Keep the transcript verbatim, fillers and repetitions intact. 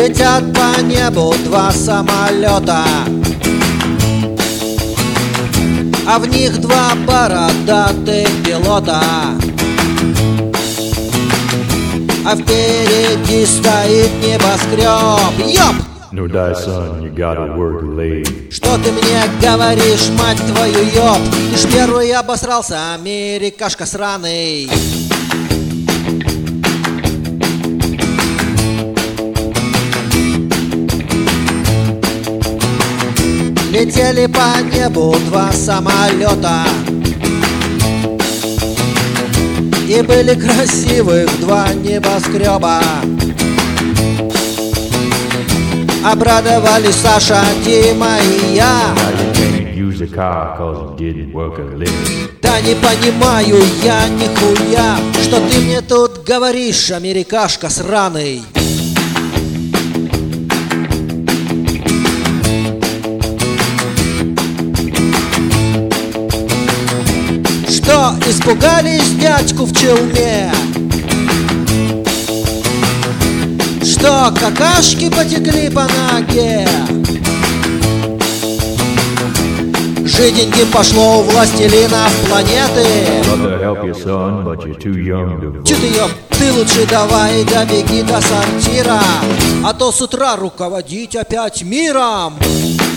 Летят по небу два самолета, а в них два бородатых пилота. А впереди стоит небоскреб. Ёп! No die, son, you gotta work late. Что ты мне говоришь, мать твою, ёб? Ты ж первый обосрался, америкашка сраный. Летели по небу два самолета, и были красивых два небоскреба. Обрадовались Саша, Дима и я. Да не понимаю я нихуя, что ты мне тут говоришь, америкашка сраный. Что, испугались дядьку в челме? Что, какашки потекли по ноге? Жиденьким пошло у властелинов планеты. Че ты, ёб, ты лучше давай добеги до сортира, а то с утра руководить опять миром.